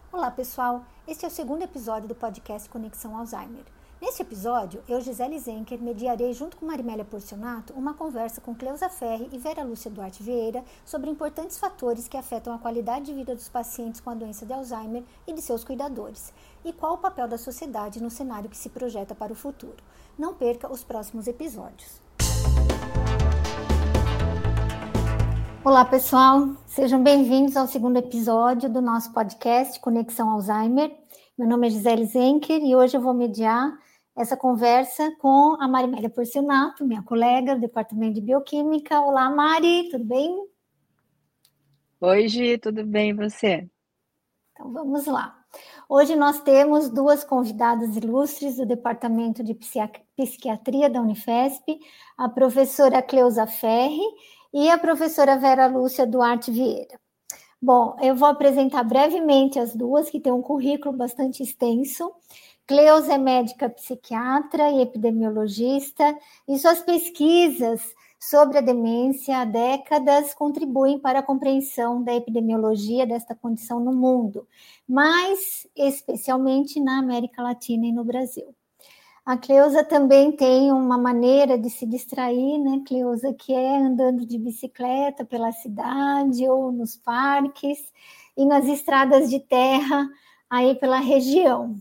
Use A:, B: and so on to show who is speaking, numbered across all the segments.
A: Olá pessoal, este é o segundo episódio do podcast Conexão Alzheimer. Neste episódio, eu, Gisele Zenker, mediarei junto com Marimélia Porcionato uma conversa com Cleusa Ferri e Vera Lúcia Duarte Vieira sobre importantes fatores que afetam a qualidade de vida dos pacientes com a doença de Alzheimer e de seus cuidadores, e qual o papel da sociedade no cenário que se projeta para o futuro. Não perca os próximos episódios. Olá pessoal, sejam bem-vindos ao segundo episódio do nosso podcast Conexão Alzheimer. Meu nome é Gisele Zenker e hoje eu vou mediar essa conversa com a Marimélia Porcionato, minha colega do Departamento de Bioquímica. Olá Mari, tudo bem?
B: Oi Gi, tudo bem e você?
A: Então vamos lá. Hoje nós temos duas convidadas ilustres do Departamento de Psiquiatria da Unifesp, a professora Cleusa Ferri e a professora Vera Lúcia Duarte Vieira. Bom, eu vou apresentar brevemente as duas, que têm um currículo bastante extenso. Cleusa é médica psiquiatra e epidemiologista, e suas pesquisas sobre a demência há décadas contribuem para a compreensão da epidemiologia desta condição no mundo, mas especialmente na América Latina e no Brasil. A Cleusa também tem uma maneira de se distrair, né, Cleusa, que é andando de bicicleta pela cidade ou nos parques e nas estradas de terra aí pela região.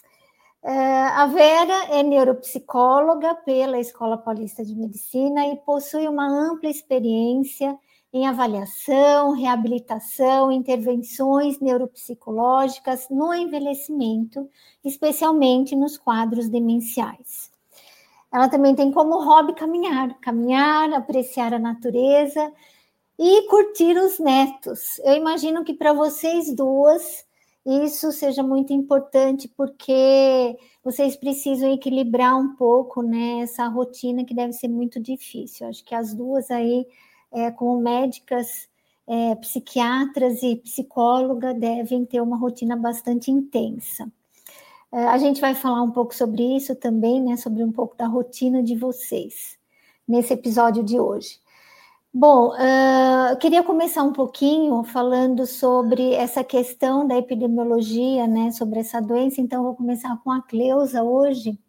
A: A Vera é neuropsicóloga pela Escola Paulista de Medicina e possui uma ampla experiência em avaliação, reabilitação, intervenções neuropsicológicas no envelhecimento, especialmente nos quadros demenciais. Ela também tem como hobby caminhar, apreciar a natureza e curtir os netos. Eu imagino que para vocês duas isso seja muito importante, porque vocês precisam equilibrar um pouco, né, essa rotina que deve ser muito difícil. Acho que as duas aí, como médicas, psiquiatras e psicóloga, devem ter uma rotina bastante intensa. A gente vai falar um pouco sobre isso também, né, sobre um pouco da rotina de vocês, nesse episódio de hoje. Bom, eu queria começar um pouquinho falando sobre essa questão da epidemiologia, né, sobre essa doença, então vou começar com a Cleusa hoje.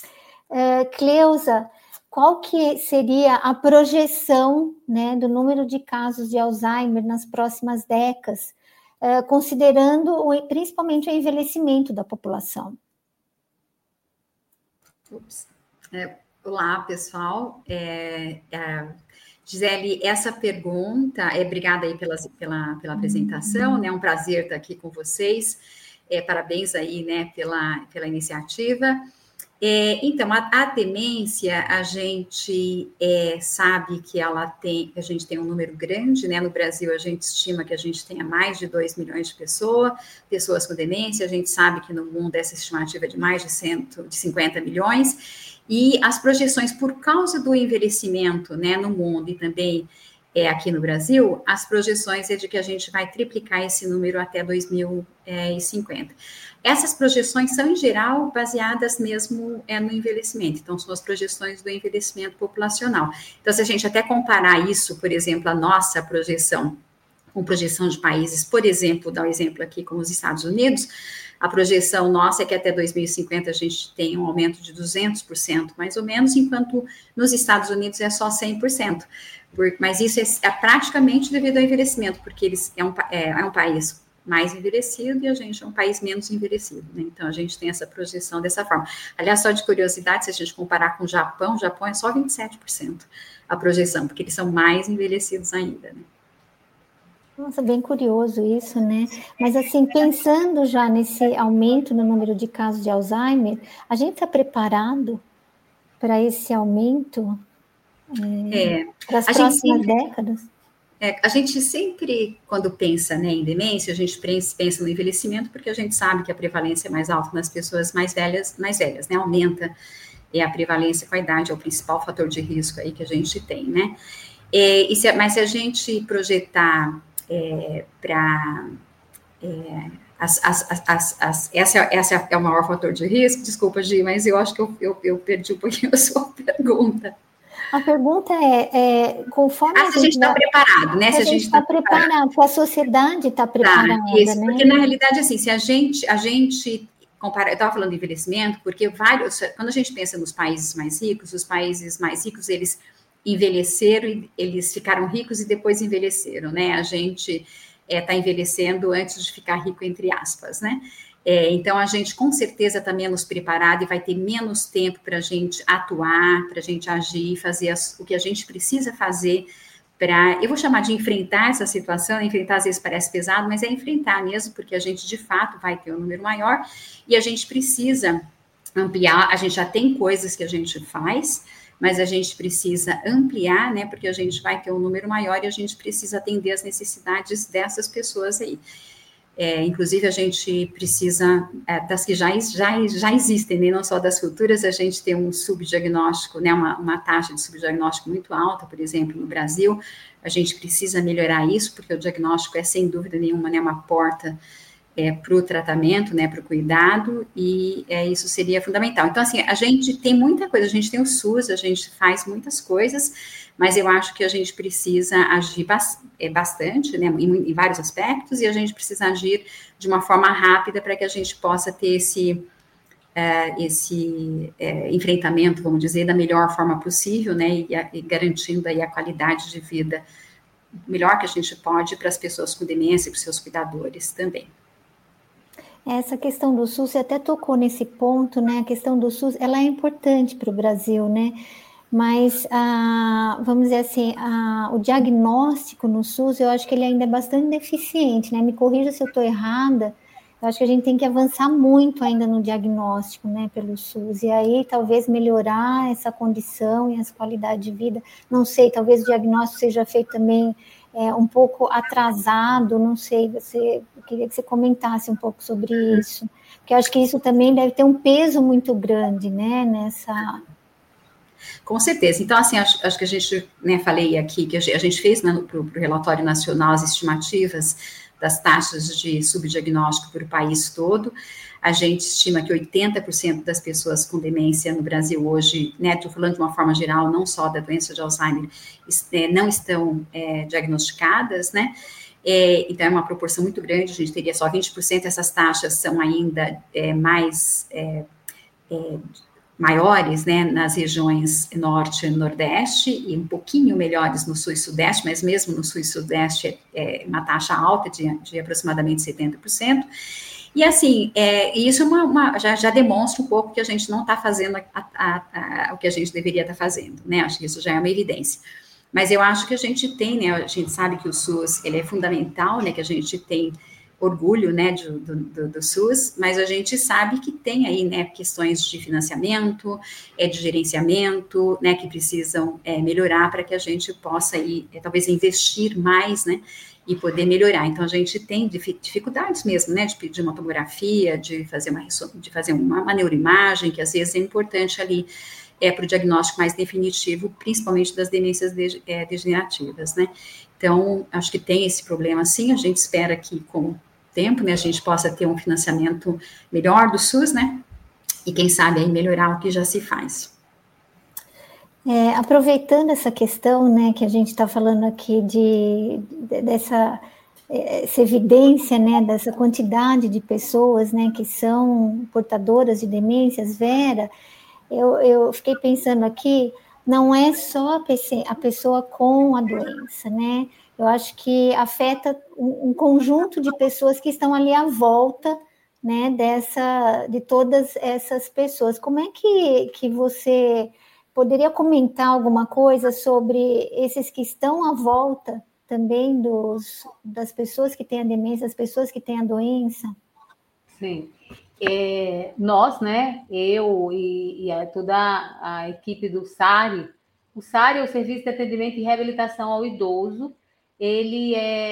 A: Cleusa, qual que seria a projeção, né, do número de casos de Alzheimer nas próximas décadas, considerando principalmente o envelhecimento da população?
C: Olá, pessoal. Gisele, essa pergunta, obrigada aí pela apresentação, né? É um prazer estar aqui com vocês. Parabéns aí, né, pela iniciativa. Então, a demência, a gente sabe que a gente tem um número grande, né? No Brasil, a gente estima que a gente tenha mais de 2 milhões de pessoas com demência. A gente sabe que no mundo essa estimativa é de mais de 150 milhões. E as projeções, por causa do envelhecimento, né, no mundo e também aqui no Brasil, as projeções é de que a gente vai triplicar esse número até 2050. Essas projeções são, em geral, baseadas mesmo no envelhecimento. Então, são as projeções do envelhecimento populacional. Então, se a gente até comparar isso, por exemplo, a nossa projeção com projeção de países, por exemplo, dar um exemplo aqui como os Estados Unidos, a projeção nossa é que até 2050 a gente tem um aumento de 200%, mais ou menos, enquanto nos Estados Unidos é só 100%. Mas isso é praticamente devido ao envelhecimento, porque eles é um país mais envelhecido e a gente é um país menos envelhecido, né? Então, a gente tem essa projeção dessa forma. Aliás, só de curiosidade, se a gente comparar com o Japão é só 27% a projeção, porque eles são mais envelhecidos ainda, né?
A: Nossa, bem curioso isso, né? Mas assim, pensando já nesse aumento no número de casos de Alzheimer, a gente está preparado para esse aumento para as próximas décadas?
C: A gente sempre, quando pensa, né, em demência, a gente pensa no envelhecimento, porque a gente sabe que a prevalência é mais alta nas pessoas mais velhas, né? Aumenta a prevalência com a idade, é o principal fator de risco aí que a gente tem, né? Mas se a gente projetar para essa é o maior fator de risco. Desculpa, Gi, mas eu acho que eu perdi um pouquinho a sua pergunta.
A: A pergunta conforme
C: se a gente está preparado, né?
A: Se a gente está preparado, se a sociedade está preparada,
C: isso,
A: né?
C: Porque, na realidade, assim, se a gente compara, eu estava falando de envelhecimento, porque quando a gente pensa nos países mais ricos, os países mais ricos, eles envelheceram, e eles ficaram ricos e depois envelheceram, né? A gente está envelhecendo antes de ficar rico, entre aspas, né? Então, a gente com certeza está menos preparado e vai ter menos tempo para a gente atuar, para a gente agir, fazer o que a gente precisa fazer eu vou chamar de enfrentar essa situação. Enfrentar às vezes parece pesado, mas é enfrentar mesmo, porque a gente de fato vai ter um número maior e a gente precisa ampliar. A gente já tem coisas que a gente faz, mas a gente precisa ampliar, né? Porque a gente vai ter um número maior e a gente precisa atender as necessidades dessas pessoas aí. Inclusive, a gente precisa das que já existem, né? Não só das futuras. A gente tem um subdiagnóstico, né? Uma taxa de subdiagnóstico muito alta, por exemplo, no Brasil. A gente precisa melhorar isso, porque o diagnóstico é, sem dúvida nenhuma, né? Uma porta para o tratamento, né? Para o cuidado, e isso seria fundamental. Então, assim, a gente tem muita coisa, a gente tem o SUS, a gente faz muitas coisas, mas eu acho que a gente precisa agir bastante, né, em vários aspectos, e a gente precisa agir de uma forma rápida para que a gente possa ter esse enfrentamento, vamos dizer, da melhor forma possível, né, e garantindo aí a qualidade de vida melhor que a gente pode para as pessoas com demência e para os seus cuidadores também.
A: Essa questão do SUS, você até tocou nesse ponto, né? A questão do SUS, ela é importante para o Brasil, né? Mas, vamos dizer assim, o diagnóstico no SUS, eu acho que ele ainda é bastante deficiente, né? Me corrija se eu estou errada, eu acho que a gente tem que avançar muito ainda no diagnóstico, né, pelo SUS, e aí talvez melhorar essa condição e essa qualidade de vida. Não sei, talvez o diagnóstico seja feito também um pouco atrasado, não sei, eu queria que você comentasse um pouco sobre isso, porque eu acho que isso também deve ter um peso muito grande, né, nessa...
C: Com certeza. Então, assim, acho que a gente, né, falei aqui, que a gente fez, né, para o Relatório Nacional as estimativas das taxas de subdiagnóstico para o país todo. A gente estima que 80% das pessoas com demência no Brasil hoje, né, estou falando de uma forma geral, não só da doença de Alzheimer, não estão diagnosticadas, né? Então, é uma proporção muito grande, a gente teria só 20%, essas taxas são ainda maiores, né, nas regiões norte e nordeste, e um pouquinho melhores no sul e sudeste, mas mesmo no sul e sudeste uma taxa alta de aproximadamente 70%. E assim, isso já demonstra um pouco que a gente não está fazendo o que a gente deveria estar fazendo, né? Acho que isso já é uma evidência. Mas eu acho que a gente tem, né? A gente sabe que o SUS ele é fundamental, né? Que a gente tem orgulho, né, do SUS, mas a gente sabe que tem aí, né, questões de financiamento, de gerenciamento, né, que precisam melhorar para que a gente possa aí, talvez investir mais, né, e poder melhorar. Então, a gente tem dificuldades mesmo, né, de pedir uma tomografia, de fazer uma neuroimagem, que às vezes é importante ali para o diagnóstico mais definitivo, principalmente das demências degenerativas, né. Então, acho que tem esse problema, sim. A gente espera que, com o tempo, né, a gente possa ter um financiamento melhor do SUS, né, e quem sabe aí melhorar o que já se faz.
A: Aproveitando essa questão, né, que a gente está falando aqui dessa essa evidência, né, dessa quantidade de pessoas, né, que são portadoras de demências, Vera, eu fiquei pensando aqui, não é só a pessoa com a doença, né? Eu acho que afeta um conjunto de pessoas que estão ali à volta, né, de todas essas pessoas. Como é que você poderia comentar alguma coisa sobre esses que estão à volta também das pessoas que têm a demência, as pessoas que têm a doença?
D: Sim. Nós, né, eu e toda a equipe do SARI, o SARI é o Serviço de Atendimento e Reabilitação ao Idoso, ele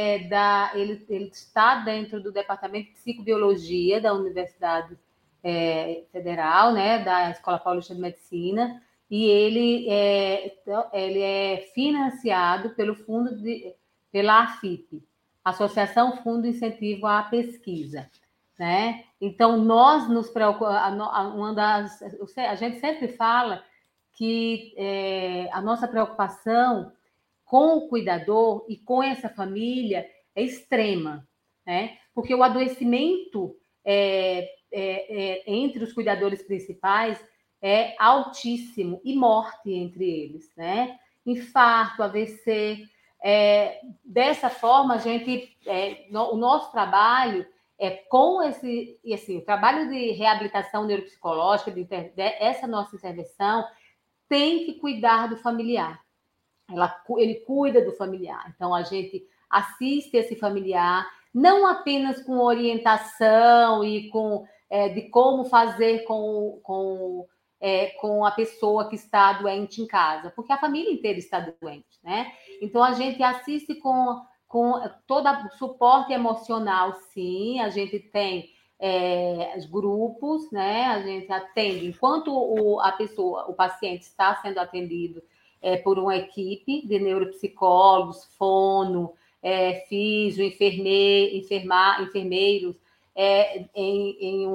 D: está dentro do Departamento de Psicobiologia da Universidade Federal, né, da Escola Paulista de Medicina, e ele é financiado pela AFIP, Associação Fundo Incentivo à Pesquisa, né? Então, nós nos preocupamos, a gente sempre fala que a nossa preocupação com o cuidador e com essa família é extrema, né? Porque o adoecimento entre os cuidadores principais é altíssimo, e morte entre eles, né? Infarto, AVC. Dessa forma, a gente, o nosso trabalho com esse, e assim, o trabalho de reabilitação neuropsicológica, essa nossa intervenção, tem que cuidar do familiar. Ele cuida do familiar. Então, a gente assiste esse familiar, não apenas com orientação e de como fazer com a pessoa que está doente em casa, porque a família inteira está doente, né? Então, a gente assiste com todo o suporte emocional, sim, a gente tem os grupos, né? A gente atende, enquanto o paciente está sendo atendido por uma equipe de neuropsicólogos, fono, físio, enfermeiros, em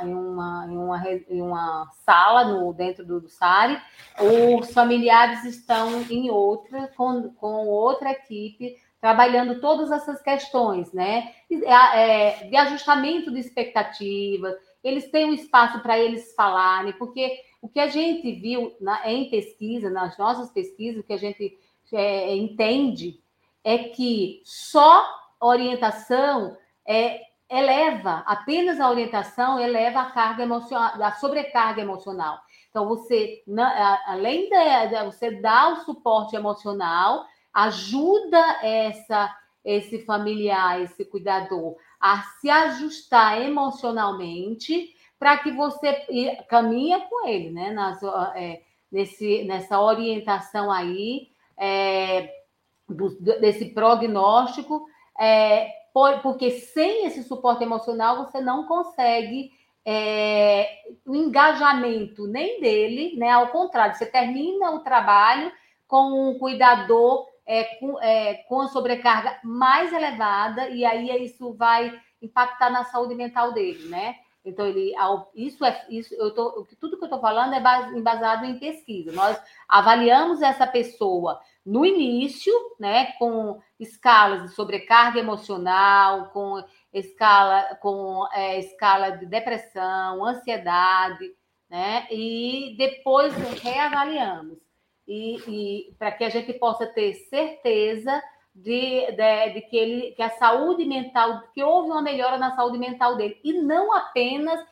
D: uma sala dentro do SARI. Os familiares estão em outra, com outra equipe, trabalhando todas essas questões, né? De ajustamento de expectativas. Eles têm um espaço para eles falarem, porque o que a gente viu em pesquisa, nas nossas pesquisas, o que a gente entende é que só orientação apenas a orientação eleva a carga emocional, a sobrecarga emocional. Então, você, além de você dar o suporte emocional, ajuda esse familiar, esse cuidador, a se ajustar emocionalmente, para que você caminha com ele, né? Nessa orientação aí, desse prognóstico, porque sem esse suporte emocional você não consegue o engajamento nem dele, né? Ao contrário, você termina o trabalho com um cuidador com a sobrecarga mais elevada, e aí isso vai impactar na saúde mental dele, né? Então, tudo que eu estou falando é embasado em pesquisa. Nós avaliamos essa pessoa no início, né, com escalas de sobrecarga emocional, com escala de depressão, ansiedade, né? E depois reavaliamos. E para que a gente possa ter certeza de que a saúde mental, que houve uma melhora na saúde mental dele, e não apenas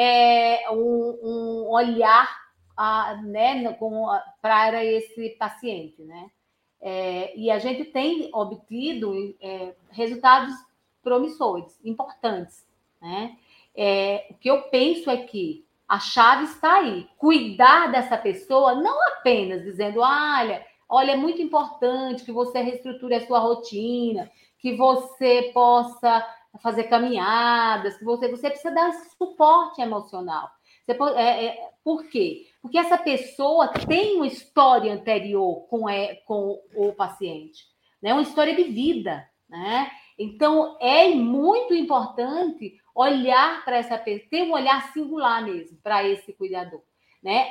D: um olhar né, para esse paciente, né? E a gente tem obtido resultados promissores, importantes, né? O que eu penso é que a chave está aí, cuidar dessa pessoa, não apenas dizendo, olha, é muito importante que você reestruture a sua rotina, que você possa fazer caminhadas, que você precisa dar esse suporte emocional. Por quê? Porque essa pessoa tem uma história anterior com o paciente, né? Uma história de vida, né? Então, é muito importante olhar para essa pessoa, ter um olhar singular mesmo para esse cuidador, né?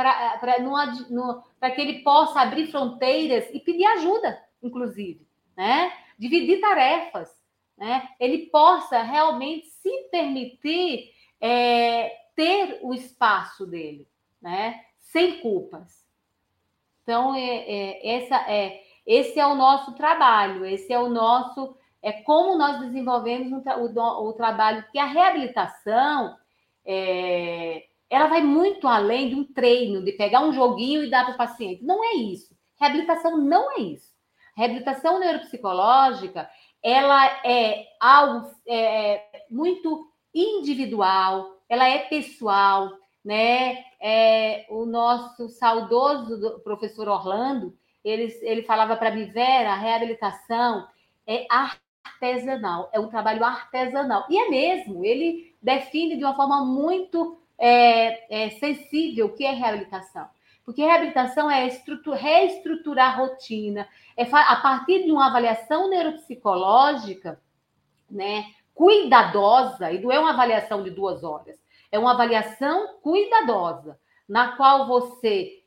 D: Para que ele possa abrir fronteiras e pedir ajuda, inclusive, né? Dividir tarefas, né? Ele possa realmente se permitir ter o espaço dele, né? Sem culpas. Então, esse é o nosso trabalho, esse é o nosso... como nós desenvolvemos o trabalho, que a reabilitação ela vai muito além de um treino, de pegar um joguinho e dar para o paciente. Não é isso. Reabilitação não é isso. Reabilitação neuropsicológica, ela é algo muito individual, ela é pessoal, né? O nosso saudoso professor Orlando, ele falava para mim, Vera, a reabilitação é artesanal, é um trabalho artesanal. E é mesmo, ele define de uma forma muito sensível o que é reabilitação. Porque reabilitação é reestruturar a rotina, a partir de uma avaliação neuropsicológica, né, cuidadosa, e não é uma avaliação de 2 horas, é uma avaliação cuidadosa, na qual você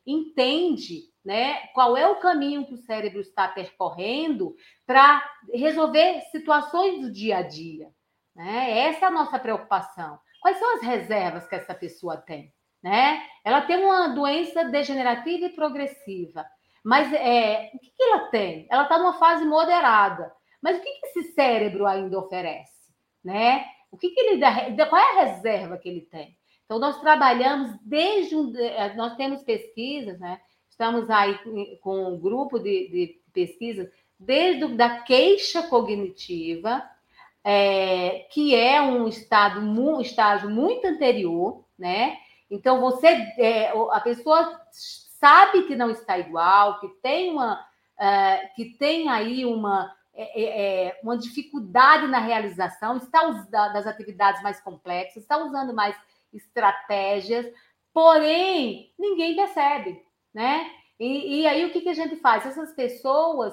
D: entende, né, qual é o caminho que o cérebro está percorrendo para resolver situações do dia a dia, né? Essa é a nossa preocupação. Quais são as reservas que essa pessoa tem, né? Ela tem uma doença degenerativa e progressiva, mas o que ela tem? Ela está numa fase moderada, mas o que esse cérebro ainda oferece, né? O que ele dá? Qual é a reserva que ele tem? Então, nós trabalhamos nós temos pesquisas, né? Estamos aí com um grupo de pesquisas desde da queixa cognitiva, que é um estágio muito anterior, né? Então, a pessoa sabe que não está igual, que tem aí uma dificuldade na realização, das atividades mais complexas, está usando mais estratégias, porém, ninguém percebe, né? E aí, o que a gente faz? Essas pessoas,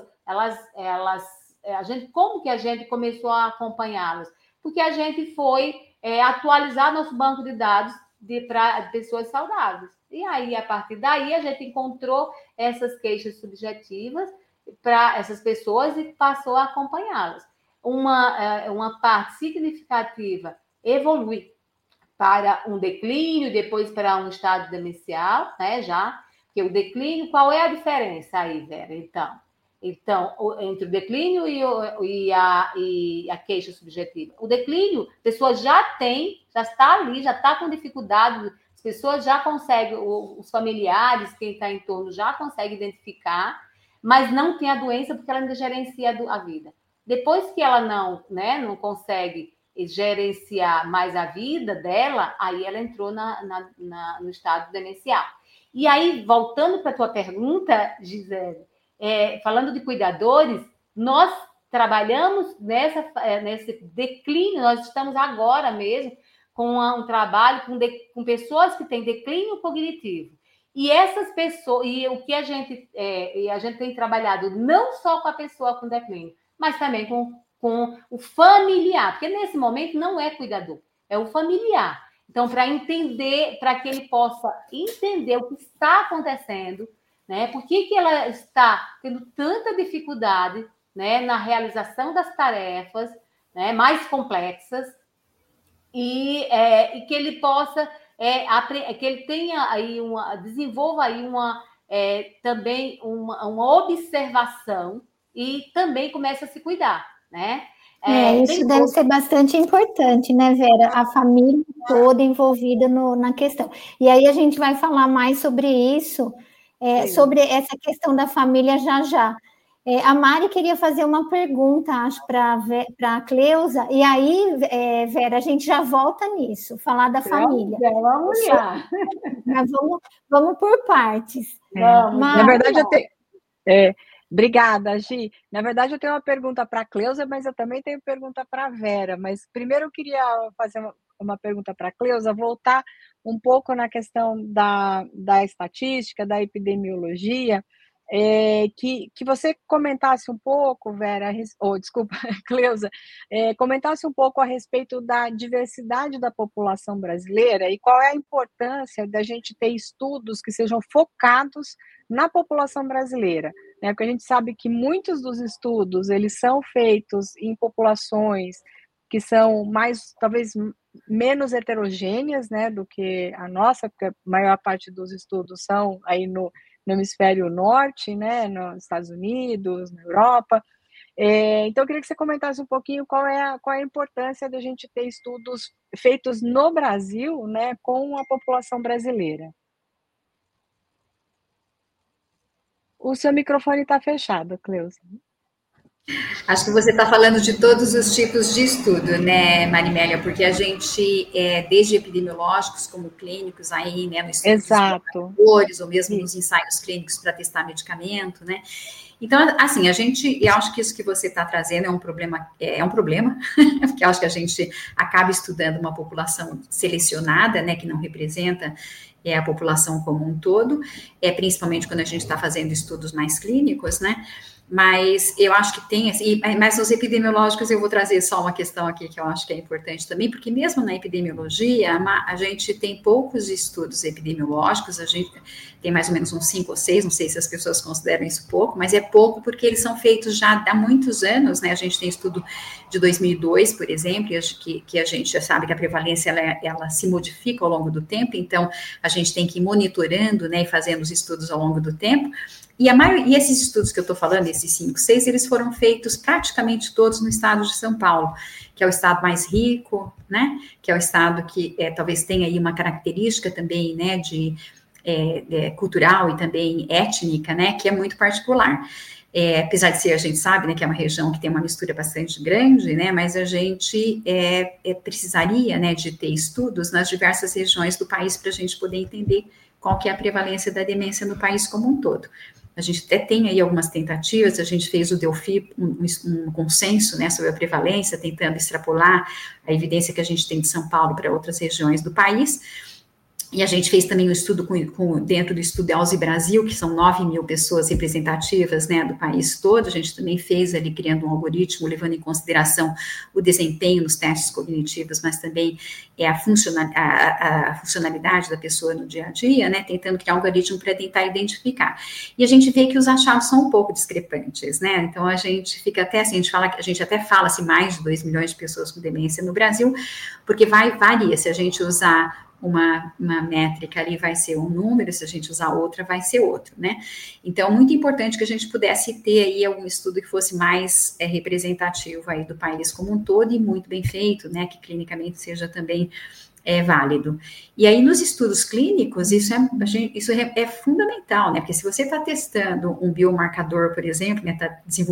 D: como que a gente começou a acompanhá-las? Porque a gente foi atualizar nosso banco de dados para pessoas saudáveis. E aí, a partir daí, a gente encontrou essas queixas subjetivas para essas pessoas e passou a acompanhá-las. Uma parte significativa evolui para um declínio, depois para um estado demencial, né, já, porque o declínio, qual é a diferença aí, Vera? Então, entre o declínio e a queixa subjetiva. O declínio, a pessoa já está ali, já está com dificuldade, as pessoas já conseguem, os familiares, quem está em torno, já consegue identificar, mas não tem a doença porque ela ainda gerencia a vida. Depois que ela não consegue gerenciar mais a vida dela, aí ela entrou no estado demencial. E aí, voltando para a tua pergunta, Gisele, falando de cuidadores, nós trabalhamos nesse declínio, nós estamos agora mesmo com um trabalho com pessoas que têm declínio cognitivo. E essas pessoas, e o que a gente tem trabalhado não só com a pessoa com declínio, mas também com o familiar, porque nesse momento não é cuidador, é o familiar. Então, para que ele possa entender o que está acontecendo, né? Por que ela está tendo tanta dificuldade, né, na realização das tarefas, né, mais complexas, e que ele possa que ele tenha aí desenvolva aí também uma observação e também comece a se cuidar, né?
A: Isso deve ser bastante importante, né, Vera? A família toda envolvida na questão. E aí a gente vai falar mais sobre isso, sobre essa questão da família já. A Mari queria fazer uma pergunta, acho, para a Cleusa, e aí, Vera, a gente já volta nisso, falar da família.
D: Vamos lá.
A: Mas vamos por partes.
B: Na verdade, eu tenho... Obrigada, Gi. Na verdade, eu tenho uma pergunta para a Cleusa, mas eu também tenho pergunta para a Vera. Mas primeiro eu queria fazer uma pergunta para a Cleusa, voltar um pouco na questão da estatística, da epidemiologia, que você comentasse um pouco, Vera, desculpa, Cleusa, comentasse um pouco a respeito da diversidade da população brasileira e qual é a importância da gente ter estudos que sejam focados na população brasileira, né? Porque a gente sabe que muitos dos estudos, eles são feitos em populações que são talvez menos heterogêneas, né, do que a nossa, porque a maior parte dos estudos são aí no hemisfério norte, né, nos Estados Unidos, na Europa. Então, eu queria que você comentasse um pouquinho qual é a importância da gente ter estudos feitos no Brasil, né, com a população brasileira. O seu microfone está fechado, Cleusa.
C: Acho que você está falando de todos os tipos de estudo, né, Marimélia? Porque a gente, desde epidemiológicos como clínicos, aí, né, no estudo dos laboratórios, ou mesmo nos ensaios clínicos para testar medicamento, né? Então, assim, eu acho que isso que você está trazendo é um problema, porque eu acho que a gente acaba estudando uma população selecionada, né, que não representa a população como um todo, principalmente quando a gente está fazendo estudos mais clínicos, né? Mas eu acho que tem, assim, mas os epidemiológicos eu vou trazer só uma questão aqui que eu acho que é importante também, porque mesmo na epidemiologia, a gente tem poucos estudos epidemiológicos, a gente tem mais ou menos uns 5 ou 6, não sei se as pessoas consideram isso pouco, mas é pouco porque eles são feitos já há muitos anos, né? A gente tem estudo de 2002, por exemplo, que a gente já sabe que a prevalência ela se modifica ao longo do tempo, então a gente tem que ir monitorando, né, e fazendo os estudos ao longo do tempo. E esses estudos que eu estou falando, esses 5, 6, eles foram feitos praticamente todos no estado de São Paulo, que é o estado mais rico, né? Que é o estado que talvez tenha aí uma característica também, né, cultural e também étnica, né, que é muito particular. Apesar de ser, a gente sabe, né, que é uma região que tem uma mistura bastante grande, né, mas a gente precisaria, né, de ter estudos nas diversas regiões do país para a gente poder entender qual que é a prevalência da demência no país como um todo. A gente até tem aí algumas tentativas, a gente fez o Delphi, um consenso, né, sobre a prevalência, tentando extrapolar a evidência que a gente tem de São Paulo para outras regiões do país. E a gente fez também um estudo dentro do estudo ELSE Brasil, que são 9.000 pessoas representativas, né, do país todo. A gente também fez ali, criando um algoritmo, levando em consideração o desempenho nos testes cognitivos, mas também a funcionalidade da pessoa no dia a dia, né, tentando criar um algoritmo para tentar identificar. E a gente vê que os achados são um pouco discrepantes, né, então a gente fica até assim, a gente até fala assim, mais de 2 milhões de pessoas com demência no Brasil, porque varia, se a gente usar uma métrica ali vai ser um número, se a gente usar outra vai ser outro, né? Então, muito importante que a gente pudesse ter aí algum estudo que fosse mais representativo aí do país como um todo e muito bem feito, né? Que clinicamente seja também válido. E aí, nos estudos clínicos, isso é fundamental, né? Porque se você está testando um biomarcador, por exemplo, né?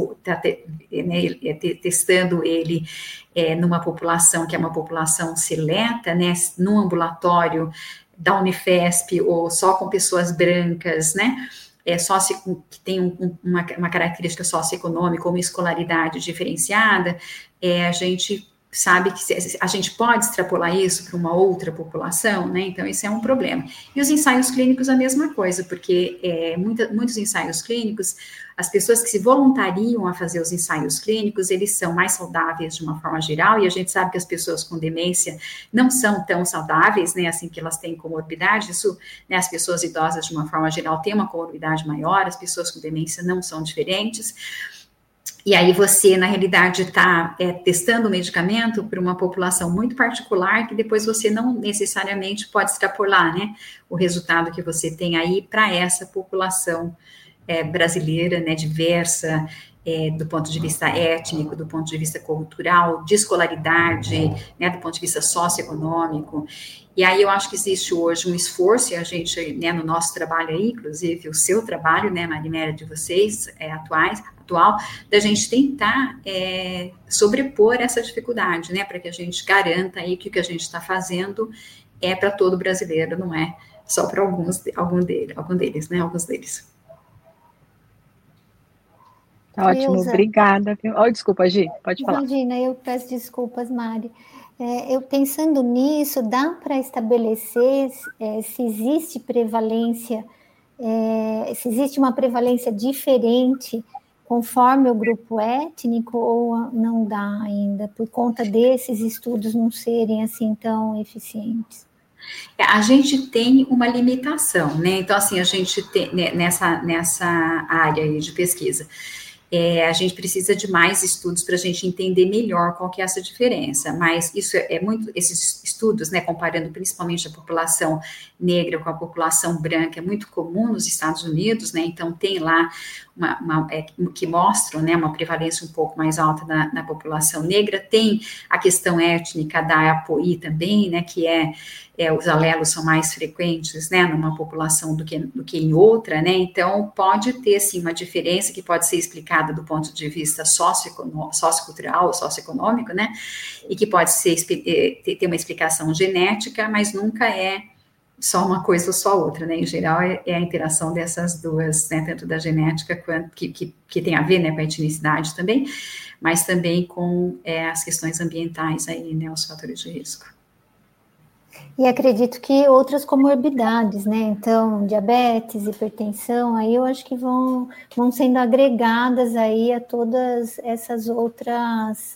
C: Testando ele numa população que é uma população seleta, né? Num ambulatório da Unifesp ou só com pessoas brancas, né? Que tem uma característica socioeconômica ou uma escolaridade diferenciada, a gente sabe que a gente pode extrapolar isso para uma outra população, né? Então, isso é um problema. E os ensaios clínicos, a mesma coisa, porque muitos ensaios clínicos, as pessoas que se voluntariam a fazer os ensaios clínicos, eles são mais saudáveis de uma forma geral, e a gente sabe que as pessoas com demência não são tão saudáveis, né? Assim que elas têm comorbidade, isso, né? As pessoas idosas, de uma forma geral, têm uma comorbidade maior, as pessoas com demência não são diferentes. E aí você, na realidade, está testando o medicamento para uma população muito particular, que depois você não necessariamente pode extrapolar, né, o resultado que você tem aí para essa população brasileira, né, diversa, do ponto de vista étnico, do ponto de vista cultural, de escolaridade, né, do ponto de vista socioeconômico. E aí eu acho que existe hoje um esforço, e a gente, né, no nosso trabalho aí, inclusive o seu trabalho, né, Marimélia, de vocês, atual, da gente tentar sobrepor essa dificuldade, né, para que a gente garanta aí que o que a gente está fazendo é para todo brasileiro, não é só para alguns deles.
B: Ótimo,
A: Cleusa,
B: obrigada. Desculpa, Gi, pode falar.
A: Imagina, eu peço desculpas, Mari. Eu pensando nisso, dá para estabelecer se existe prevalência, se existe uma prevalência diferente conforme o grupo étnico ou não dá ainda, por conta desses estudos não serem assim tão eficientes?
C: A gente tem uma limitação, né? Então, assim, a gente tem nessa área aí de pesquisa. A gente precisa de mais estudos para a gente entender melhor qual que é essa diferença, mas isso esses estudos, né, comparando principalmente a população negra com a população branca, é muito comum nos Estados Unidos, né, então tem lá que mostram, né, uma prevalência um pouco mais alta na população negra, tem a questão étnica da APOI também, né, que os alelos são mais frequentes, né, numa população do que em outra, né, então pode ter, sim, uma diferença que pode ser explicada do ponto de vista sociocultural, socioeconômico, né, e que pode ter uma explicação genética, mas nunca é só uma coisa ou só outra, né, em geral é a interação dessas duas, né, tanto da genética quanto que tem a ver, né, com a etnicidade também, mas também com as questões ambientais aí, né, os fatores de risco.
A: E acredito que outras comorbidades, né? Então, diabetes, hipertensão, aí eu acho que vão sendo agregadas aí a todas essas outras,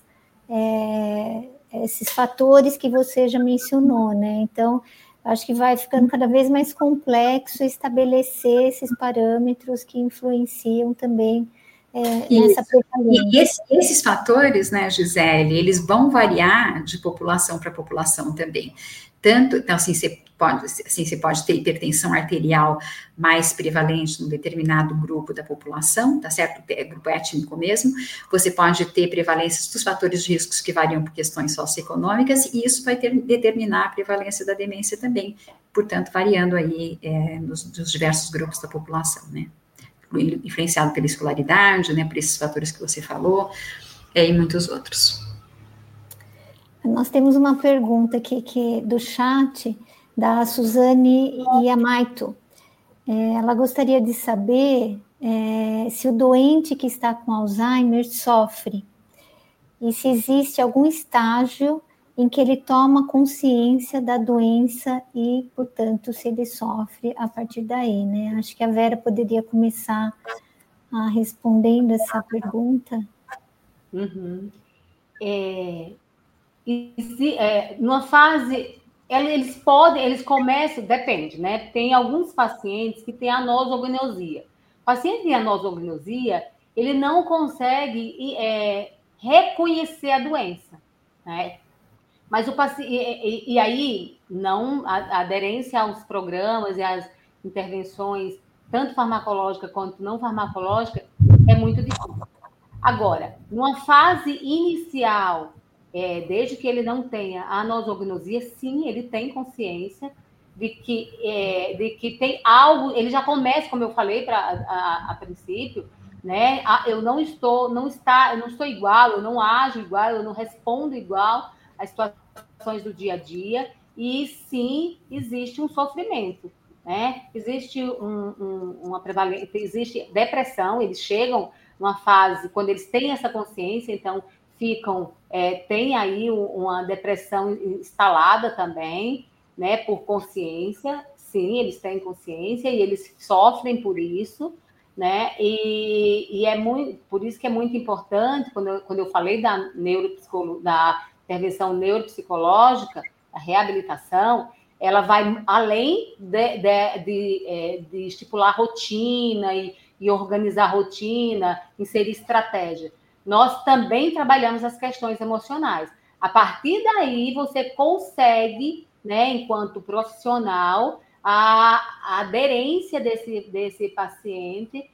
A: esses fatores que você já mencionou, né? Então, acho que vai ficando cada vez mais complexo estabelecer esses parâmetros que influenciam também nessa prevalência.
C: E esses fatores, né, Gisele, eles vão variar de população para população também. Tanto, então, assim, você pode ter hipertensão arterial mais prevalente num determinado grupo da população, tá certo? Grupo étnico mesmo. Você pode ter prevalências dos fatores de riscos que variam por questões socioeconômicas, e isso vai determinar a prevalência da demência também, portanto, variando aí nos diversos grupos da população, né? Influenciado pela escolaridade, né, por esses fatores que você falou, e muitos outros.
A: Nós temos uma pergunta aqui do chat, da Suzane Yamaito. Ela gostaria de saber se o doente que está com Alzheimer sofre, e se existe algum estágio em que ele toma consciência da doença e, portanto, se ele sofre a partir daí, né? Acho que a Vera poderia começar respondendo essa pergunta.
D: Uhum. Numa fase, eles começam, depende, né? Tem alguns pacientes que têm anosognosia. O paciente em anosognosia, ele não consegue reconhecer a doença, né? Mas o paciente, e aí, não, a aderência aos programas e às intervenções, tanto farmacológica quanto não farmacológica, é muito difícil. Agora, numa fase inicial, desde que ele não tenha a anosognosia, sim, ele tem consciência de que tem algo, ele já começa, como eu falei a princípio, né? Eu não estou igual, eu não ajo igual, eu não respondo igual às situações do dia a dia, e sim, existe um sofrimento, né? Existe uma prevalência, existe depressão, eles chegam numa fase, quando eles têm essa consciência, então tem aí uma depressão instalada também, né, por consciência, sim, eles têm consciência e eles sofrem por isso, né, e por isso que é muito importante, quando eu falei da intervenção neuropsicológica, a reabilitação, ela vai além de estipular rotina e organizar rotina, inserir estratégia. Nós também trabalhamos as questões emocionais. A partir daí, você consegue, né, enquanto profissional, a aderência desse paciente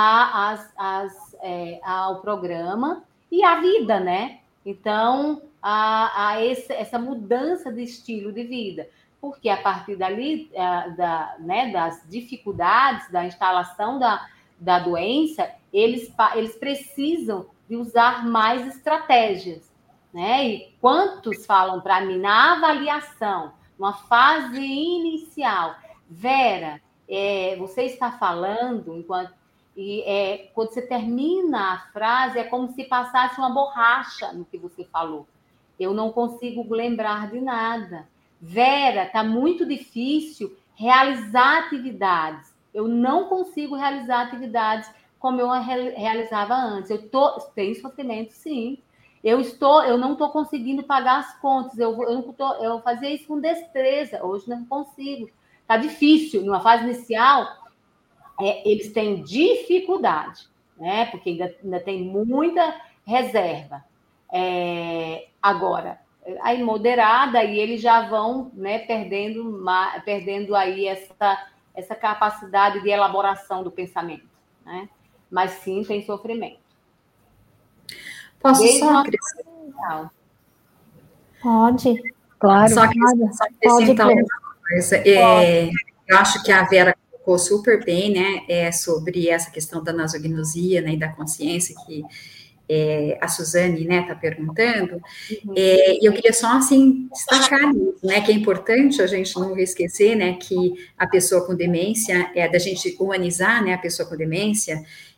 D: ao programa e à vida, né? Então, essa mudança de estilo de vida. Porque a partir dali, das dificuldades da instalação da doença, eles precisam de usar mais estratégias, né? E quantos falam para mim, na avaliação, numa fase inicial, Vera, você está falando, quando você termina a frase, é como se passasse uma borracha no que você falou. Eu não consigo lembrar de nada. Vera, está muito difícil realizar atividades. Eu não consigo realizar atividades como eu realizava antes. Tenho sofrimento, sim. Eu não estou conseguindo pagar as contas. Eu fazia isso com destreza. Hoje não consigo. Está difícil. Numa fase inicial, eles têm dificuldade, né? Porque ainda tem muita reserva. Agora, aí moderada, e eles já vão, né, perdendo aí essa capacidade de elaboração do pensamento, né? Mas sim, tem sofrimento.
C: Posso só acrescentar?
A: Pode.
B: Claro.
C: Só acrescentar uma coisa. Eu acho que a Vera colocou super bem, né, sobre essa questão da nosognosia, né, e da consciência que a Suzane, né, está perguntando. E eu queria só, assim, destacar isso, né, que é importante a gente não esquecer, né, que a pessoa com demência, da gente humanizar, né, a pessoa com demência,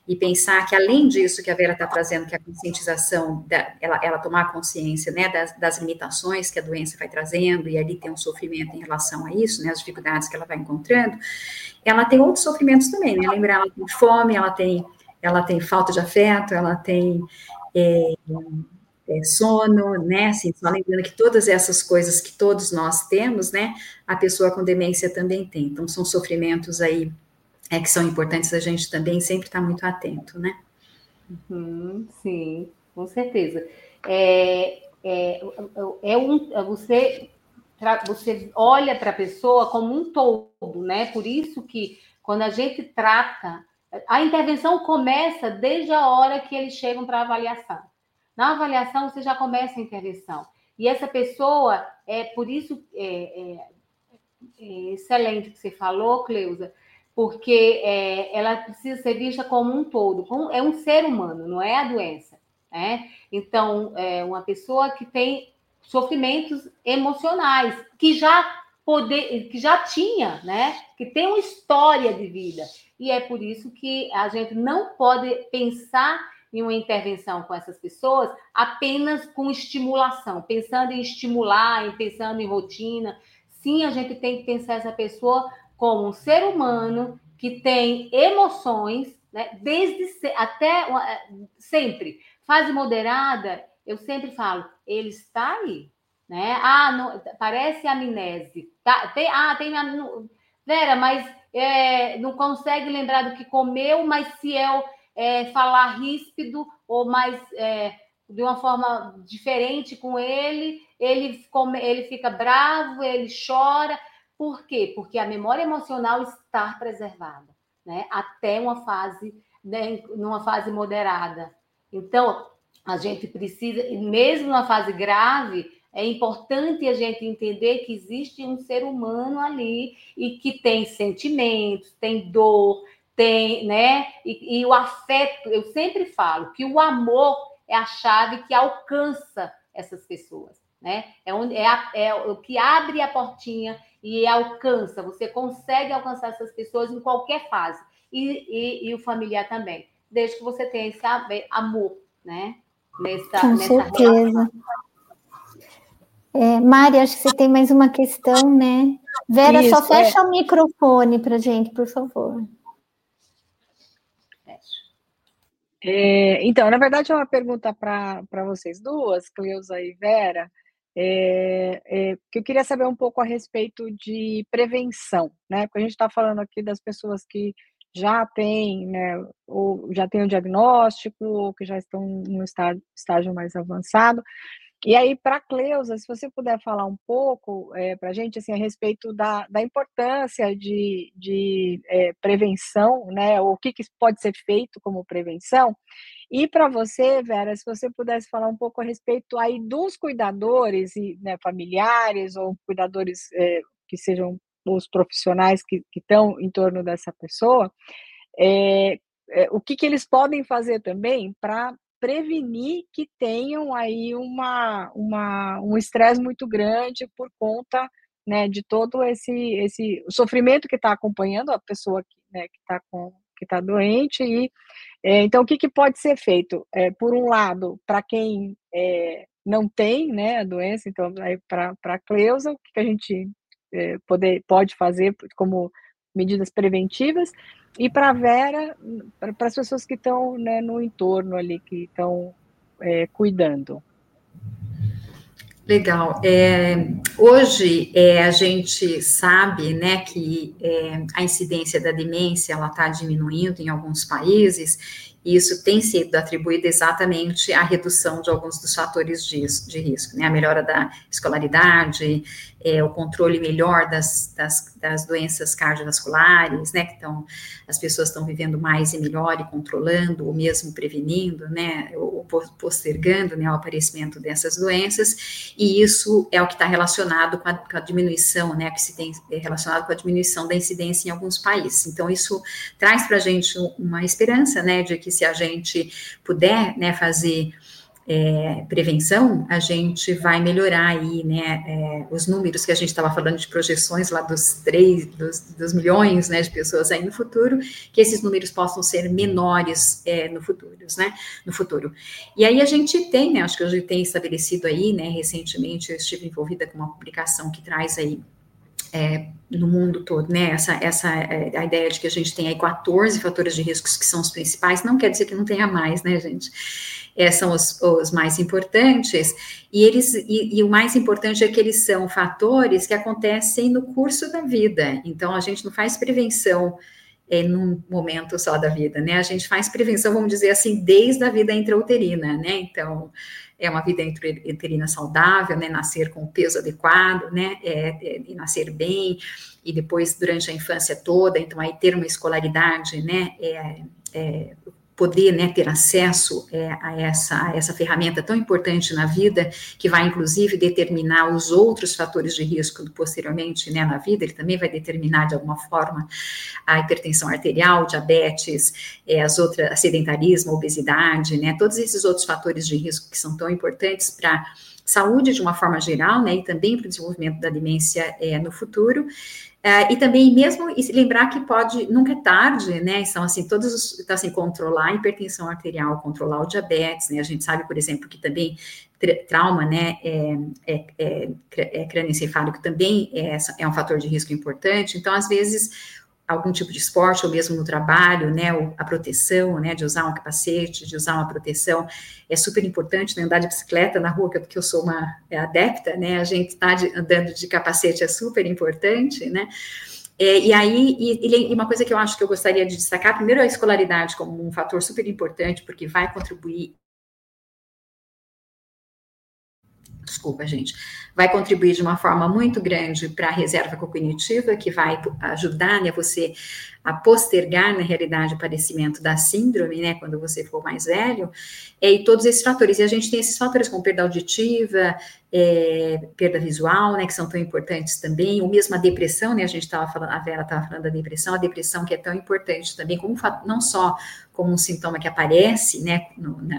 C: e pensar que, além disso que a Vera está trazendo, que é a conscientização, ela tomar consciência, né, das limitações que a doença vai trazendo, e ali tem um sofrimento em relação a isso, né, as dificuldades que ela vai encontrando, ela tem outros sofrimentos também, né, lembrar, ela tem fome, ela tem falta de afeto, ela tem sono, né, assim, só lembrando que todas essas coisas que todos nós temos, né, a pessoa com demência também tem, então são sofrimentos aí que são importantes a gente também sempre estar muito atento, né?
D: Sim, com certeza. Você olha para a pessoa como um todo, né? Por isso que quando a gente trata, a intervenção começa desde a hora que eles chegam para a avaliação. Na avaliação, você já começa a intervenção. E essa pessoa, por isso, excelente que você falou, Cleusa, porque ela precisa ser vista como um todo. É um ser humano, não é a doença, né? Então, uma pessoa que tem sofrimentos emocionais, que já tinha, né? Que tem uma história de vida. E é por isso que a gente não pode pensar em uma intervenção com essas pessoas apenas com estimulação, pensando em estimular, pensando em rotina. Sim, a gente tem que pensar essa pessoa como um ser humano que tem emoções, né, até sempre. Fase moderada, eu sempre falo, ele está aí, né? Não, parece amnésia. Vera, mas não consegue lembrar do que comeu, mas se eu falar ríspido ou mais de uma forma diferente com ele fica bravo, ele chora. Por quê? Porque a memória emocional está preservada, né? Até uma fase, né, numa fase moderada. Então, a gente precisa, mesmo na fase grave, é importante a gente entender que existe um ser humano ali e que tem sentimentos, tem dor, tem, né? E o afeto, eu sempre falo que o amor é a chave que alcança essas pessoas, né? É o que abre a portinha e alcança. Você consegue alcançar essas pessoas em qualquer fase. E o familiar também, desde que você tenha esse amor, né?
A: Com certeza. Mari, acho que você tem mais uma questão, né? Vera, isso, só fecha o microfone para a gente, por favor.
B: Então, na verdade, é uma pergunta para vocês duas, Cleusa e Vera, que eu queria saber um pouco a respeito de prevenção, né? Porque a gente está falando aqui das pessoas que já têm, né, ou já têm o diagnóstico, ou que já estão num estágio mais avançado. E aí, para a Cleusa, se você puder falar um pouco para a gente assim, a respeito da importância de prevenção, né, ou o que pode ser feito como prevenção. E para você, Vera, se você pudesse falar um pouco a respeito aí dos cuidadores, né, familiares ou cuidadores que sejam os profissionais que estão em torno dessa pessoa, o que eles podem fazer também para prevenir que tenham aí um estresse muito grande por conta, né, de todo esse sofrimento que está acompanhando a pessoa que está doente. E então o que pode ser feito? Por um lado, para quem não tem, né, a doença, então para a Cleusa, o que a gente pode fazer como medidas preventivas, e para a Vera, para as pessoas que estão, né, no entorno ali, que estão cuidando.
C: Legal. Hoje a gente sabe, né, que a incidência da demência ela está diminuindo em alguns países. E isso tem sido atribuído exatamente à redução de alguns dos fatores de risco, né? A melhora da escolaridade, o controle melhor das doenças cardiovasculares, né? Então, as pessoas estão vivendo mais e melhor e controlando, ou mesmo prevenindo, né? Ou postergando, né, o aparecimento dessas doenças, e isso é o que está relacionado com a diminuição, né? Que se tem relacionado com a diminuição da incidência em alguns países. Então, isso traz para a gente uma esperança, né? De que se a gente puder, né, fazer prevenção, a gente vai melhorar aí, né, os números que a gente estava falando de projeções lá dos milhões, né, de pessoas aí no futuro, que esses números possam ser menores no futuro. E aí a gente tem, né, acho que a gente tem estabelecido aí, né, recentemente eu estive envolvida com uma publicação que traz aí no mundo todo, né, a ideia de que a gente tem aí 14 fatores de riscos que são os principais, não quer dizer que não tenha mais, né, gente? São os mais importantes, e o mais importante é que eles são fatores que acontecem no curso da vida, então a gente não faz prevenção num momento só da vida, né, a gente faz prevenção, vamos dizer assim, desde a vida intrauterina, né, então é uma vida intrauterina saudável, né, nascer com o peso adequado, né, e nascer bem, e depois durante a infância toda, então aí ter uma escolaridade, né, poder, né, ter acesso a essa ferramenta tão importante na vida, que vai, inclusive, determinar os outros fatores de risco posteriormente, né, na vida, ele também vai determinar, de alguma forma, a hipertensão arterial, diabetes, sedentarismo, obesidade, né, todos esses outros fatores de risco que são tão importantes para saúde de uma forma geral, né, e também para o desenvolvimento da demência no futuro. E também mesmo lembrar que nunca é tarde, né, são assim, então assim, controlar a hipertensão arterial, controlar o diabetes, né, a gente sabe, por exemplo, que também trauma, né, crânioencefálico também é um fator de risco importante, então às vezes algum tipo de esporte, ou mesmo no trabalho, né, a proteção, né, de usar um capacete, de usar uma proteção, é super importante, né, andar de bicicleta na rua, que eu sou uma adepta, né, a gente tá andando de capacete é super importante, né, e aí, e uma coisa que eu acho que eu gostaria de destacar, primeiro a escolaridade como um fator super importante, porque vai contribuir, vai contribuir de uma forma muito grande para a reserva cognitiva, que vai ajudar, né, você a postergar, na realidade, o aparecimento da síndrome, né, quando você for mais velho, e todos esses fatores. E a gente tem esses fatores como perda auditiva, perda visual, né, que são tão importantes também, ou mesmo a depressão, né, a Vera estava falando da depressão, a depressão que é tão importante também, como não só como um sintoma que aparece, né,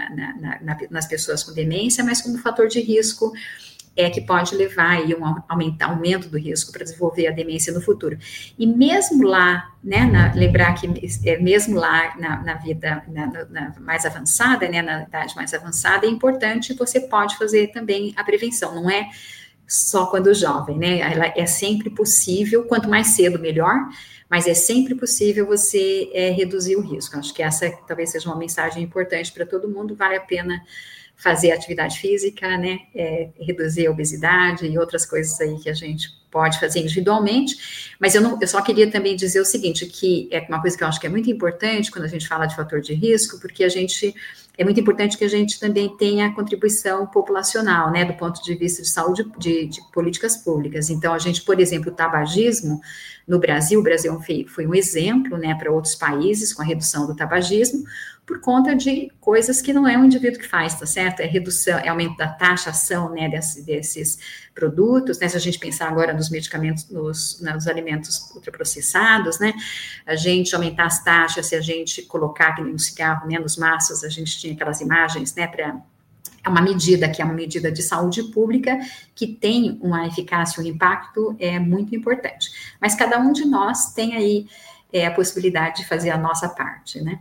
C: nas pessoas com demência, mas como fator de risco que pode levar aí aumento do risco para desenvolver a demência no futuro. E mesmo lá, né, lembrar que mesmo lá na vida mais avançada, né, na idade mais avançada, é importante, você pode fazer também a prevenção, não é só quando jovem, né, ela é sempre possível, quanto mais cedo melhor, mas é sempre possível você reduzir o risco. Acho que essa talvez seja uma mensagem importante para todo mundo, vale a pena fazer atividade física, né, reduzir a obesidade e outras coisas aí que a gente pode fazer individualmente, mas eu só queria também dizer o seguinte, que é uma coisa que eu acho que é muito importante quando a gente fala de fator de risco, porque é muito importante que a gente também tenha a contribuição populacional, né, do ponto de vista de saúde, de políticas públicas. Então, a gente, por exemplo, o tabagismo no Brasil, o Brasil foi um exemplo, né, para outros países com a redução do tabagismo, por conta de coisas que não é um indivíduo que faz, tá certo? É redução, é aumento da taxação, né, desses produtos, né, se a gente pensar agora nos medicamentos, nos alimentos ultraprocessados, né, a gente aumentar as taxas, se a gente colocar, que nem no cigarro, né, nos maços, a gente tinha aquelas imagens, né, é uma medida que é uma medida de saúde pública que tem uma eficácia, um impacto muito importante. Mas cada um de nós tem aí a possibilidade de fazer a nossa parte, né?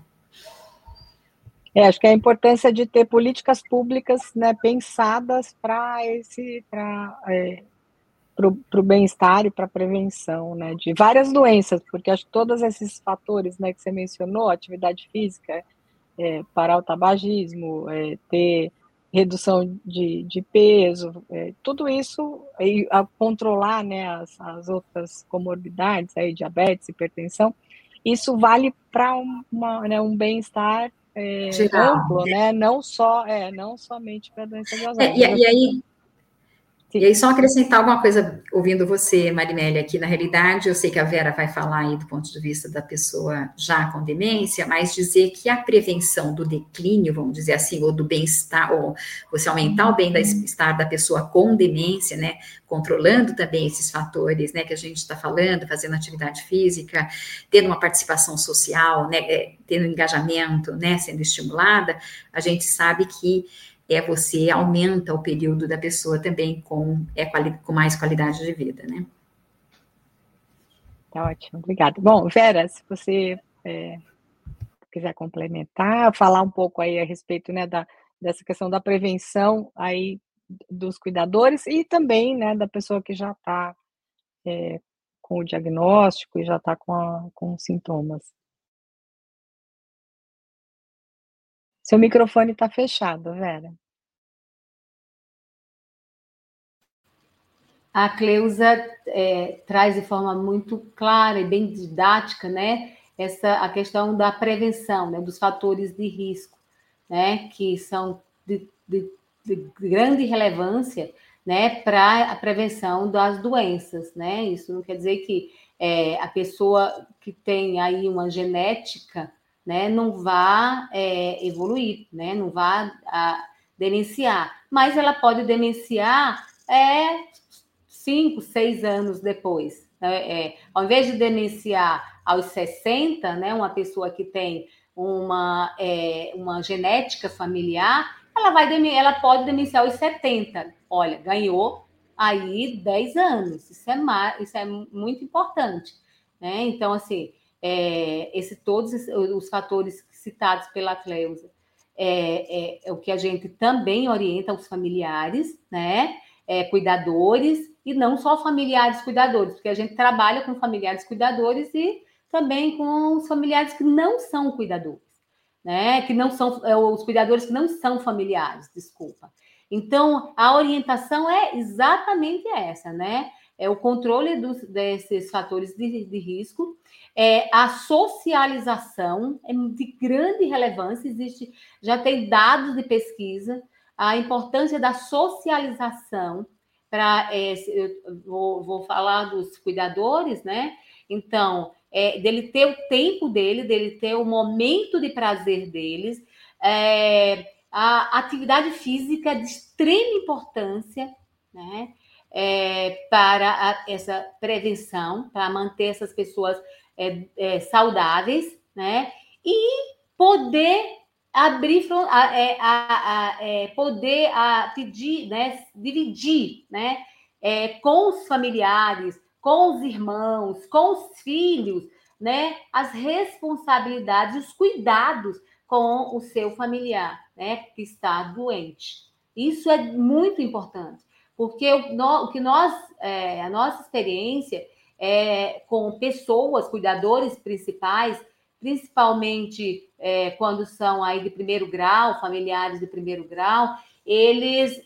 B: Acho que a importância de ter políticas públicas, né, pensadas para o bem-estar e para a prevenção, né, de várias doenças, porque acho que todos esses fatores, né, que você mencionou, atividade física, parar o tabagismo, ter redução de peso, tudo isso, e a controlar, né, as outras comorbidades, aí, diabetes, hipertensão, isso vale para um bem-estar amplo, né? Não somente para a doença de Alzheimer.
C: E aí, só acrescentar alguma coisa, ouvindo você, Marimélia, aqui na realidade, eu sei que a Vera vai falar aí do ponto de vista da pessoa já com demência, mas dizer que a prevenção do declínio, vamos dizer assim, ou do bem-estar, ou você aumentar o bem-estar da pessoa com demência, né, controlando também esses fatores, né, que a gente está falando, fazendo atividade física, tendo uma participação social, né, tendo engajamento, né, sendo estimulada, a gente sabe que você aumenta o período da pessoa também com mais qualidade de vida, né?
B: Tá ótimo, obrigada. Bom, Vera, se você quiser complementar, falar um pouco aí a respeito, né, dessa questão da prevenção aí dos cuidadores e também, né, da pessoa que já está com o diagnóstico e já está com sintomas. Seu microfone está fechado, Vera.
D: A Cleusa traz de forma muito clara e bem didática, né, a questão da prevenção, né, dos fatores de risco, né, que são de grande relevância, né, para a prevenção das doenças, né? Isso não quer dizer que a pessoa que tem aí uma genética, né, não vá evoluir, né, não vá demenciar, mas ela pode demenciar 5, 6 anos depois. Ao invés de demenciar aos 60, né, uma pessoa que tem uma genética familiar, ela pode demenciar aos 70. Olha, ganhou aí 10 anos. Isso é muito importante. Né? Então, assim, todos os fatores citados pela Cleusa é o que a gente também orienta os familiares, né? Cuidadores, e não só familiares cuidadores, porque a gente trabalha com familiares cuidadores e também com os familiares que não são cuidadores, né? Que não são os cuidadores que não são familiares, desculpa. Então, a orientação é exatamente essa, né? É o controle desses fatores de risco, a socialização é de grande relevância, já tem dados de pesquisa, a importância da socialização vou falar dos cuidadores, né? Então, dele ter o tempo dele ter o momento de prazer deles, a atividade física de extrema importância, né? Para essa prevenção, para manter essas pessoas saudáveis, né? E poder abrir, poder pedir, né? Dividir, né? Com os familiares, com os irmãos, com os filhos, né? As responsabilidades, os cuidados com o seu familiar, né? Que está doente. Isso é muito importante, porque o que a nossa experiência com pessoas, cuidadores principais, principalmente quando são aí de primeiro grau, familiares de primeiro grau, eles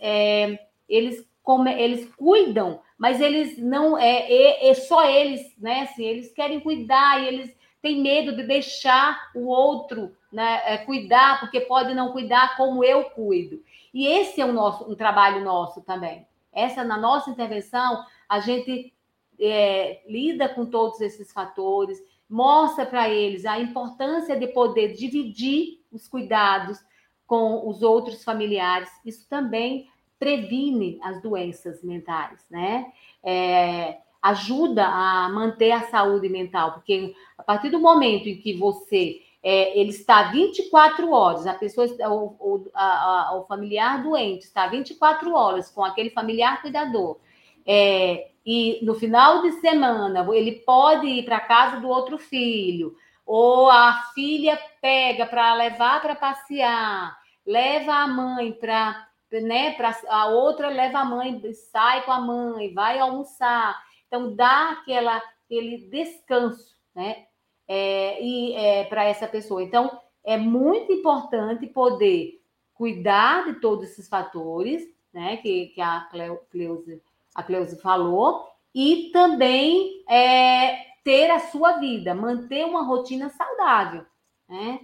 D: cuidam, mas eles não só eles, né? Assim, eles querem cuidar e eles têm medo de deixar o outro, né, cuidar, porque pode não cuidar como eu cuido. E esse é um trabalho nosso também. Na nossa intervenção, a gente lida com todos esses fatores, mostra para eles a importância de poder dividir os cuidados com os outros familiares. Isso também previne as doenças mentais, né? Ajuda a manter a saúde mental, porque a partir do momento em que ele está 24 horas, a pessoa, o familiar doente está 24 horas com aquele familiar cuidador, e no final de semana ele pode ir para a casa do outro filho, ou a filha pega para levar para passear, leva a mãe para, né, a outra leva a mãe, sai com a mãe, vai almoçar. Então, dá aquele descanso, né? Para essa pessoa. Então, é muito importante poder cuidar de todos esses fatores, né? Que a Cleusa falou, e também ter a sua vida, manter uma rotina saudável, né?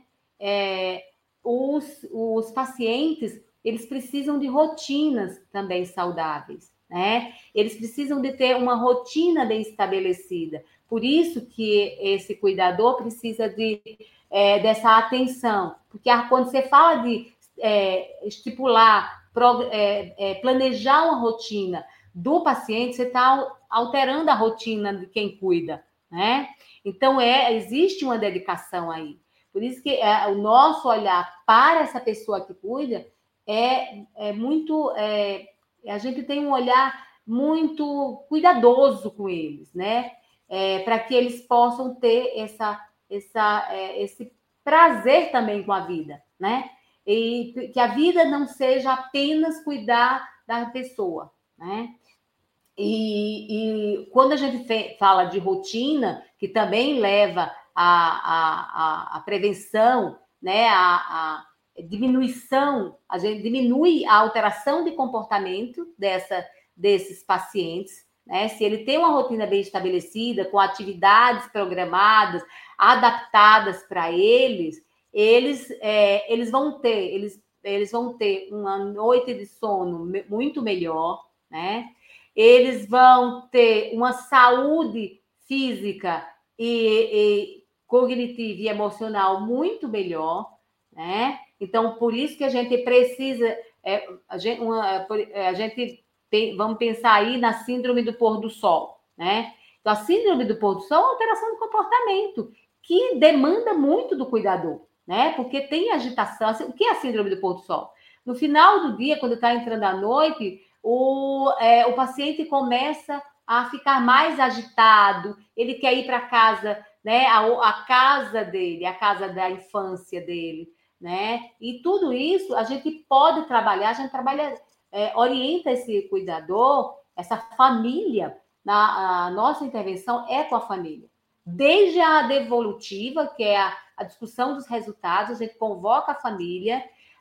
D: Os pacientes, eles precisam de rotinas também saudáveis, né? Eles precisam de ter uma rotina bem estabelecida. Por isso que esse cuidador precisa dessa atenção. Porque quando você fala de estipular, planejar uma rotina do paciente, você está alterando a rotina de quem cuida, né? Então, existe uma dedicação aí. Por isso que o nosso olhar para essa pessoa que cuida a gente tem um olhar muito cuidadoso com eles, né? Para que eles possam ter esse prazer também com a vida, né? E que a vida não seja apenas cuidar da pessoa, né? E quando a gente fala de rotina, que também leva à prevenção, né? A diminuição, a gente diminui a alteração de comportamento desses pacientes, né? Se ele tem uma rotina bem estabelecida, com atividades programadas, adaptadas para eles vão ter uma noite de sono muito melhor, né? Eles vão ter uma saúde física e cognitiva e emocional muito melhor, né? Então, por isso que a gente precisa, vamos pensar aí na síndrome do pôr do sol, né? Então, a síndrome do pôr do sol é uma alteração de comportamento que demanda muito do cuidador, né? Porque tem agitação. O que é a síndrome do pôr do sol? No final do dia, quando está entrando a noite, o paciente começa a ficar mais agitado, ele quer ir para casa, né? A casa dele, a casa da infância dele, né? E tudo isso a gente pode trabalhar, a gente orienta esse cuidador, essa família, a nossa intervenção é com a família. Desde a devolutiva, que é a discussão dos resultados, a gente convoca a família,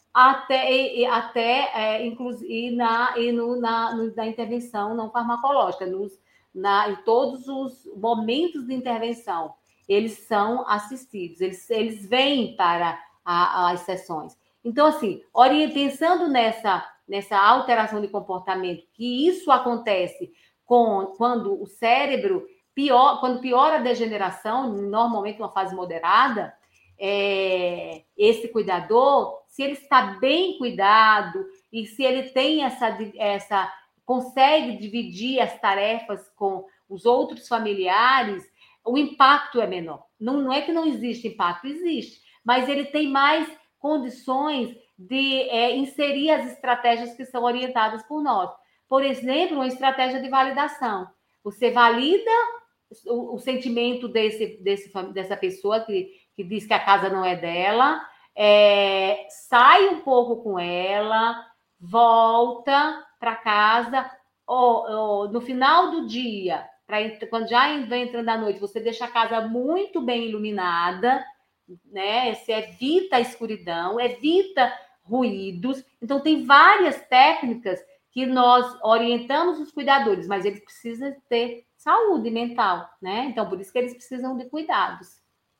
D: inclusive na intervenção não farmacológica, em todos os momentos de intervenção, eles são assistidos, eles vêm para as sessões. Então, assim, pensando nessa alteração de comportamento, que isso acontece quando o cérebro quando piora a degeneração, normalmente uma fase moderada, esse cuidador, se ele está bem cuidado e se ele tem consegue dividir as tarefas com os outros familiares, o impacto é menor. Não é que não existe impacto, existe, mas ele tem mais condições de inserir as estratégias que são orientadas por nós. Por exemplo, uma estratégia de validação. Você valida o sentimento dessa pessoa que diz que a casa não é dela, sai um pouco com ela, volta para casa, no final do dia, quando já vem entrando a noite, você deixa a casa muito bem iluminada, né? Você evita a escuridão, evita ruídos. Então, tem várias técnicas que nós orientamos os cuidadores, mas eles precisam ter saúde mental, né? Então, por isso que eles precisam de cuidados.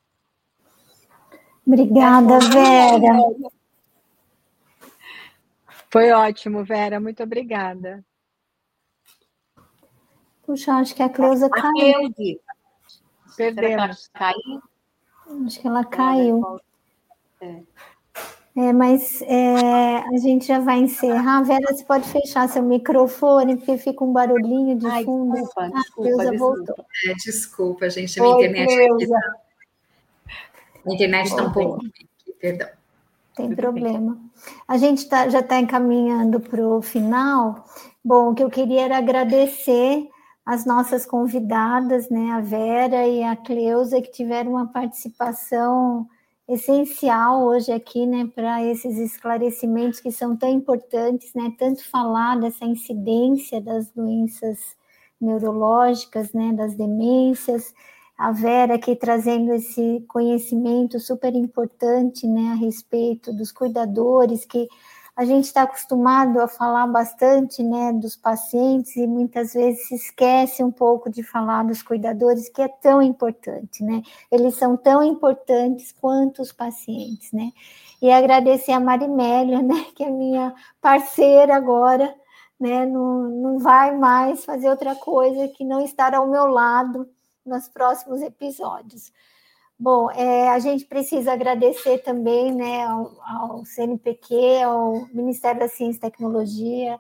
A: Obrigada, Vera.
B: Foi ótimo, Vera. Muito obrigada.
A: Puxa, acho que a Cleusa caiu.
B: Perdemos.
D: Caiu?
A: Acho que ela caiu. Mas a gente já vai encerrar. Vera, você pode fechar seu microfone, porque fica um barulhinho de fundo.
C: Desculpa.
A: Cleusa voltou.
C: Desculpa, gente. A internet está um pouco... Perdão.
A: Tem problema. A gente já está encaminhando para o final. Bom, o que eu queria era agradecer as nossas convidadas, né, a Vera e a Cleusa, que tiveram uma participação essencial hoje aqui, né, para esses esclarecimentos que são tão importantes, né, tanto falar dessa incidência das doenças neurológicas, né, das demências, a Vera aqui trazendo esse conhecimento super importante, né, a respeito dos cuidadores, que a gente está acostumado a falar bastante, né, dos pacientes e muitas vezes se esquece um pouco de falar dos cuidadores, que é tão importante, né? Eles são tão importantes quanto os pacientes, né? E agradecer a Marimélia, né, que é minha parceira agora, né? Não vai mais fazer outra coisa que não estar ao meu lado nos próximos episódios. Bom, a gente precisa agradecer também, né, ao CNPq, ao Ministério da Ciência e Tecnologia,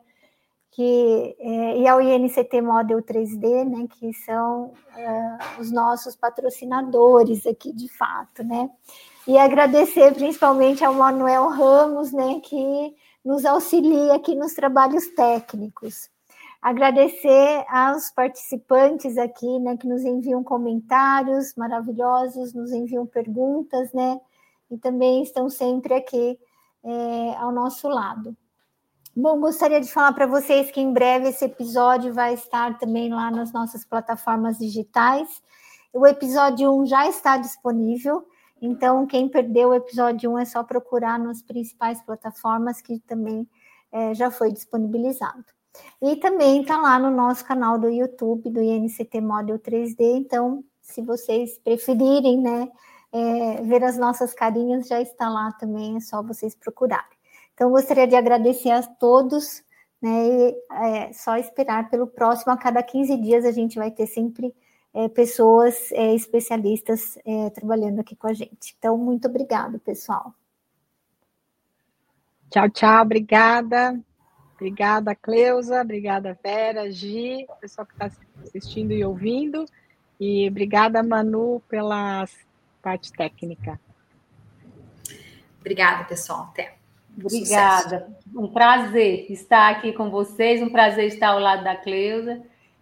A: e ao INCT Model 3D, né, que são os nossos patrocinadores aqui, de fato, né? E agradecer principalmente ao Manuel Ramos, né, que nos auxilia aqui nos trabalhos técnicos. Agradecer aos participantes aqui, né, que nos enviam comentários maravilhosos, nos enviam perguntas, né, e também estão sempre aqui ao nosso lado. Bom, gostaria de falar para vocês que em breve esse episódio vai estar também lá nas nossas plataformas digitais. O episódio 1 já está disponível, então quem perdeu o episódio 1 é só procurar nas principais plataformas que também já foi disponibilizado. E também está lá no nosso canal do YouTube, do INCT Model 3D, então se vocês preferirem, né, ver as nossas carinhas, já está lá também, é só vocês procurarem. Então, gostaria de agradecer a todos, né, e só esperar pelo próximo. A cada 15 dias a gente vai ter sempre pessoas especialistas trabalhando aqui com a gente. Então, muito obrigada, pessoal.
B: Tchau, tchau, obrigada. Obrigada, Cleusa, obrigada, Vera, Gi, pessoal que está assistindo e ouvindo. E obrigada, Manu, pela parte técnica.
C: Obrigada, pessoal. Até.
D: Obrigada.
C: Sucesso.
D: Um prazer estar aqui com vocês, um prazer estar ao lado da Cleusa.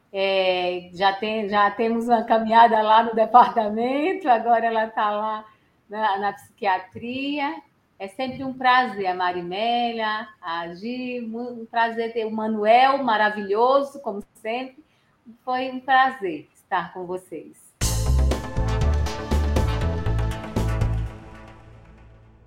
D: Já temos uma caminhada lá no departamento, agora ela está lá na psiquiatria. É sempre um prazer, a Marimélia, a Gi, um prazer ter o Manuel, maravilhoso, como sempre. Foi um prazer estar com vocês.